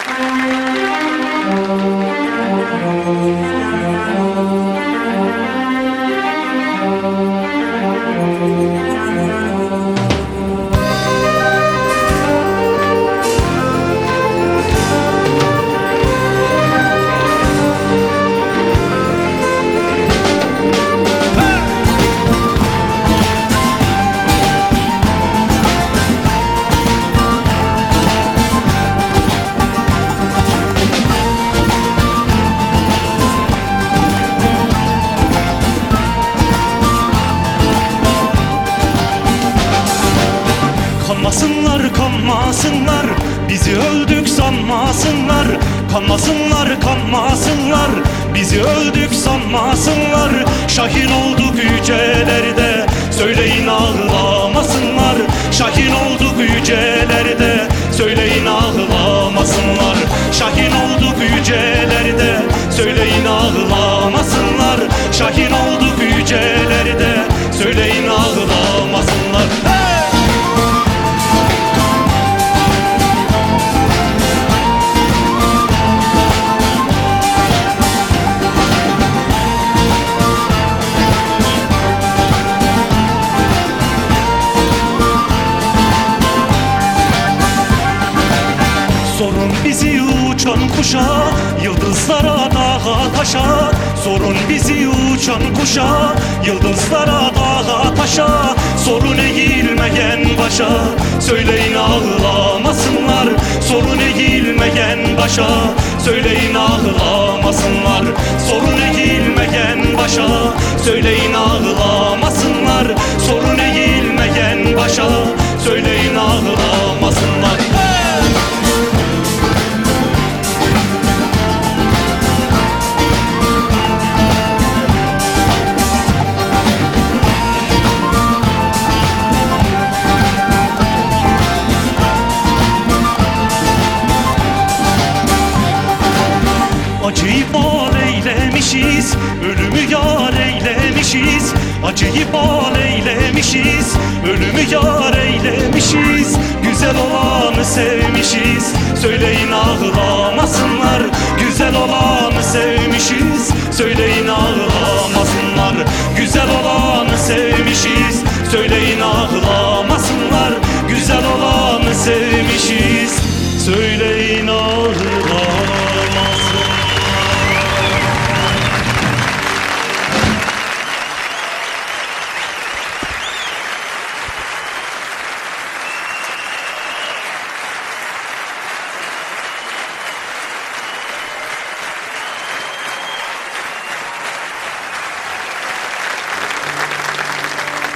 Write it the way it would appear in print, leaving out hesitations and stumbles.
Kanmasınlar, kanmasınlar, bizi öldük sanmasınlar. Kanmasınlar, kanmasınlar, bizi öldük sanmasınlar. Şahin olduk yücelerde, söyleyin ağlamasınlar. Şahin olduk yücelerde, söyleyin ağlamasınlar. Şahin olduk yücelerde, söyleyin ağlamasınlar. Şahin olduk yücelerde, söyleyin ağlamasınlar. Sorun bizi uçan kuşa, yıldızlara dağa taşa. Sorun bizi uçan kuşa, yıldızlara dağa taşa. Sorun eğilmeyen başa, söyleyin ağlamasınlar. Sorun eğilmeyen başa, söyleyin ağlamasınlar. Sorun eğilmeyen başa, söyleyin ağlamasınlar. Sorun eğilmeyen başa, söyleyin ağlamasınlar. Acıyı bal eylemişiz, ölümü yar eylemişiz. Acıyı bal eylemişiz, ölümü yar eylemişiz. Güzel olanı sevmişiz, söyleyin ağlamasınlar. Güzel olanı sevmişiz, söyleyin ağlamasınlar. Güzel olanı sevmişiz, söyleyin ağlamasınlar. Güzel olanı sevmişiz, söyleyin ağlamasınlar.